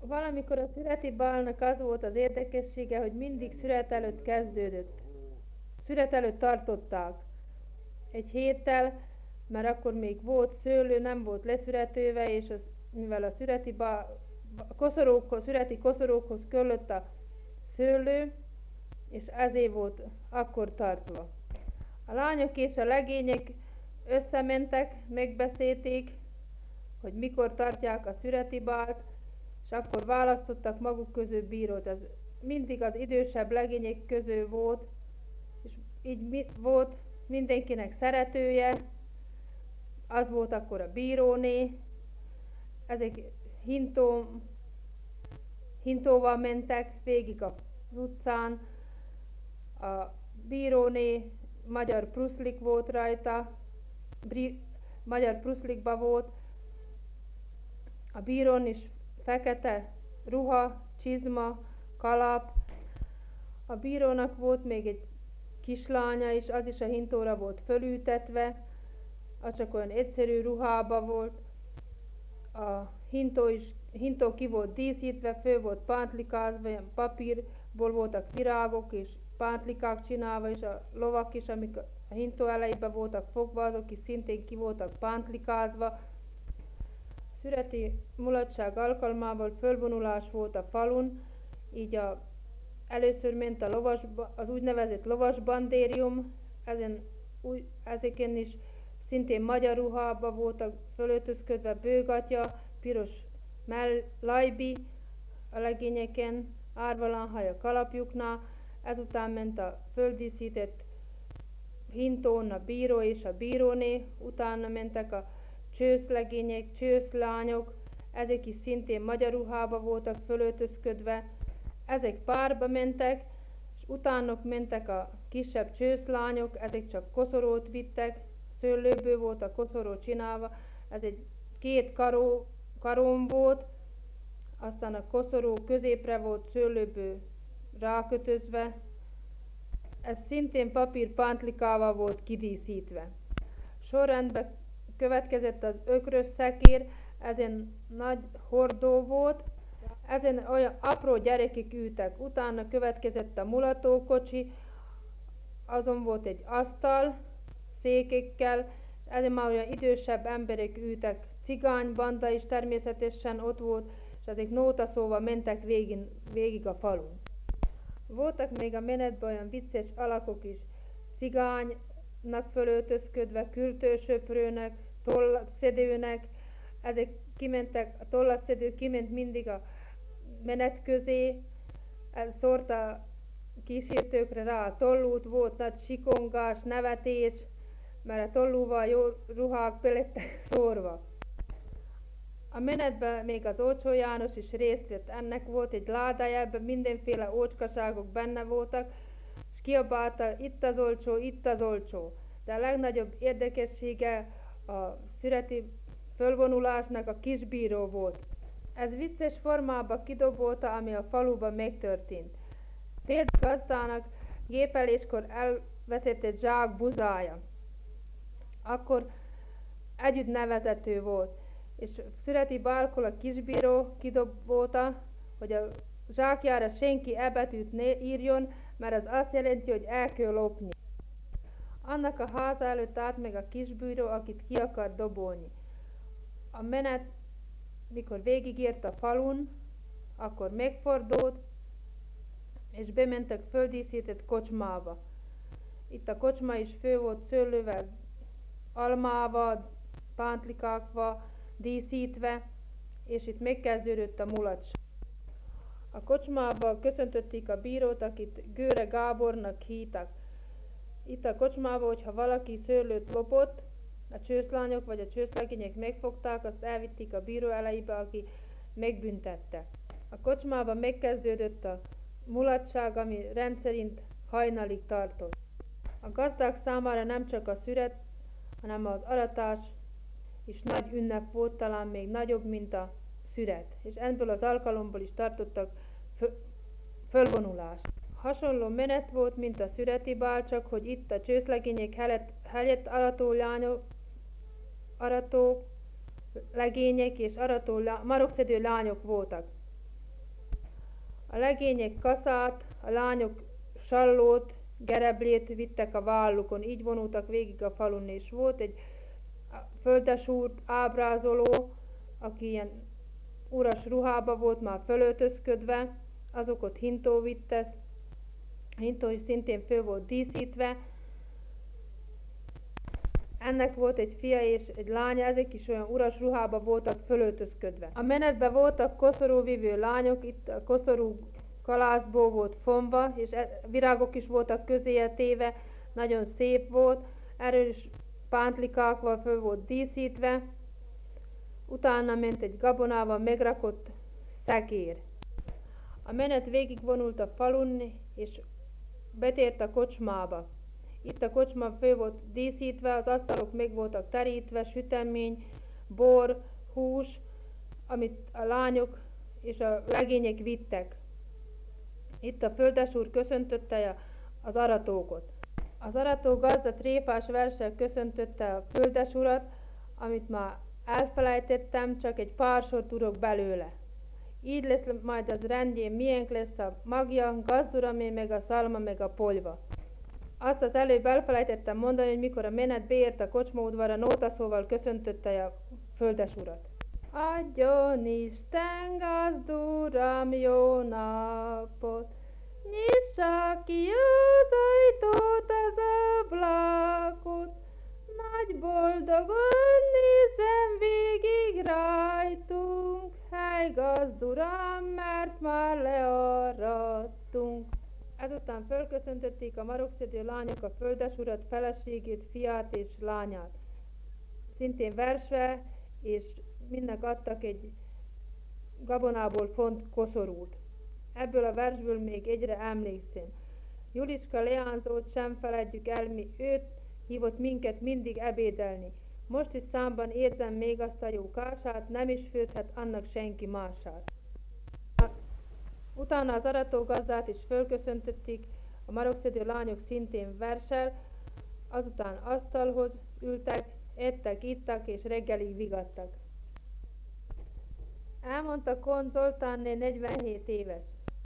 Valamikor a szüreti bálnak az volt az érdekessége, hogy mindig szüret előtt kezdődött. Szüret előtt tartották. Egy héttel, mert akkor még volt szőlő, nem volt leszüretőve, és mivel a szüreti koszorúkhoz kellett a szőlő, és ezért volt akkor tartva. A lányok és a legények összementek, megbeszélték, hogy mikor tartják a szüreti bált, és akkor választottak maguk közül bírót. Ez mindig az idősebb legények közül volt, és így volt mindenkinek szeretője, az volt akkor a bíróné, ezek hintóval mentek végig az utcán, a bíróné magyar pruszlik volt rajta, magyar pruszlikba volt, a bírón is fekete ruha, csizma, kalap, a bírónak volt még egy kislánya is, az is a hintóra volt fölültetve, az csak olyan egyszerű ruhába volt, a hintó ki volt díszítve, föl volt pántlikázva, ilyen papírból voltak virágok és pántlikák csinálva, és a lovak is, amik a hintó elejében voltak fogva, azok is szintén ki voltak pántlikázva. Szüreti mulatság alkalmával fölvonulás volt a falun, így először ment az úgynevezett lovasbandérium, ezeken is szintén magyar ruhába voltak fölöltözködve, bőgatya, piros lajbi a legényeken, árvalanhaj a kalapjuknál, ezután ment a földíszített hintón a bíró és a bíróné, utána mentek a csőszlegények, csőszlányok, ezek is szintén magyar ruhába voltak fölöltözködve, ezek párba mentek, és utánok mentek a kisebb csőszlányok, ezek csak koszorút vittek, szőlőből volt a koszorú csinálva, ez egy két karón volt, aztán a koszorú középre volt szőlőből rákötözve, ez szintén papír pántlikával volt kidíszítve. Sorrendben következett az ökrös szekér, ezen nagy hordó volt, ezen olyan apró gyerekek ültek, utána következett a mulatókocsi, azon volt egy asztal, székekkel, ezen már olyan idősebb emberek ültek, cigánybanda is természetesen ott volt, és ezek nótaszóval mentek végig a falun. Voltak még a menetben olyan vicces alakok is, cigánynak fölöltözködve, kürtősöprőnek, tollaszedőnek, ezek kimentek, a tollaszedő kiment mindig a menet közé, szórt a kísértőkre rá a tollút, volt nagy sikongás, nevetés, mert a tollúval jó ruhák belettek szórva. A menetben még az Olcsó János is részt vett, ennek volt egy ládája, ebben mindenféle ócskaságok benne voltak, és kiabálta, itt az olcsó, itt az olcsó. De a legnagyobb érdekessége a szüreti fölvonulásnak a kisbíró volt. Ez vicces formában kidobolta, ami a faluban megtörtént. Például gazdának gépeléskor elveszett egy zsák buzája. Akkor együtt nevezető volt, és szüreti bálkol a kisbíró kidobolta, hogy a zsákjára senki e betűt ne írjon, mert az azt jelenti, hogy el kell lopni. Annak a háza előtt állt meg a kisbíró, akit ki akar dobolni. A menet, mikor végigért a falun, akkor megfordult, és bementek földíszített kocsmába. Itt a kocsma is fő volt szőlővel, almával, pántlikákval díszítve, és itt megkezdődött a mulatság. A kocsmában köszöntötték a bírót, akit Gőre Gábornak hívtak. Itt a kocsmában, hogyha valaki szőlőt lopott, a csőszlányok vagy a csőszlegények megfogták, azt elvitték a bíró elejébe, aki megbüntette. A kocsmában megkezdődött a mulatság, ami rendszerint hajnalig tartott. A gazdák számára nem csak a szüret, hanem az aratás is nagy ünnep volt, talán még nagyobb, mint a szüret, és ebből az alkalomból is tartottak fölvonulást. Hasonló menet volt, mint a szüreti bál, csak hogy itt a csőszlegények helyett arató legények és marokszedő lányok voltak. A legények kaszát, a lányok sallót, gereblét vittek a vállukon, így vonultak végig a falun, és volt egy földesúrt ábrázoló, aki ilyen uras ruhába volt már fölöltözködve, azok ott hintó vitte, a hintó is szintén föl volt díszítve. Ennek volt egy fia és egy lánya, ezek is olyan uras ruhába voltak fölöltözködve. A menetben voltak koszorúvivő lányok, itt a koszorú kalászból volt fonva, és virágok is voltak közéje téve, nagyon szép volt, erről is pántlikákkal föl volt díszítve. Utána ment egy gabonával megrakott szekér. A menet végigvonult a falun, és betért a kocsmába. Itt a kocsma föl volt díszítve, az asztalok meg voltak terítve, sütemény, bor, hús, amit a lányok és a legények vittek. Itt a földesúr köszöntötte az aratókot. Az arató gazda tréfás verssel köszöntötte a földesurat, amit már elfelejtettem, csak egy pár sort tudok belőle. Így lesz majd az rendjén, miénk lesz a magja, gazduramé, meg a szalma, meg a polyva. Azt az előbb elfelejtettem mondani, hogy mikor a menet beért a kocsmaudvarra, nótaszóval köszöntötte a földesurat. Adjon Isten, gazduram, jó napot! Nyissa ki az ajtót, az ablakot, nagy boldogan nézem végig rajtunk, hely gazduram, mert már learadtunk. Ezután fölköszöntötték a marokszedő lányok a földesurat, feleségét, fiát és lányát. Szintén versve, és mindnek adtak egy gabonából font koszorút. Ebből a versből még egyre emlékszem. Juliska leányzót sem feledjük el, őt hívott minket mindig ebédelni. Most is számban érzem még azt a jó kását, nem is főzhet annak senki mását. Utána az aratógazdát is fölköszöntötték, a marokszedő lányok szintén verssel, azután asztalhoz ültek, ettek, ittak és reggelig vigadtak. Elmondta Kohn Zoltánné 47 éves.